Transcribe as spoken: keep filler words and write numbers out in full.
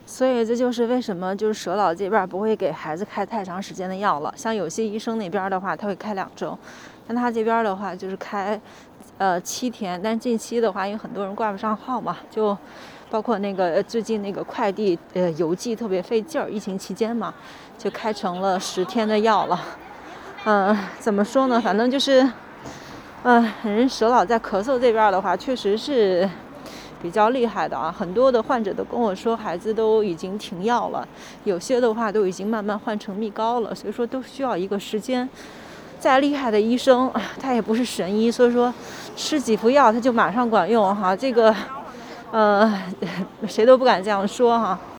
所以这就是为什么就是舍老这边不会给孩子开太长时间的药了。像有些医生那边的话，他会开两周，但他这边的话就是开，呃七天。但近期的话，因为很多人挂不上号嘛，就包括那个最近那个快递呃邮寄特别费劲儿，疫情期间嘛，就开成了十天的药了。嗯、呃，怎么说呢？反正就是，嗯、呃，人舍老在咳嗽这边的话，确实是比较厉害的啊。很多的患者都跟我说，孩子都已经停药了，有些的话都已经慢慢换成蜜膏了，所以说都需要一个时间。再厉害的医生，他也不是神医，所以说吃几副药他就马上管用哈。这个，呃，谁都不敢这样说哈。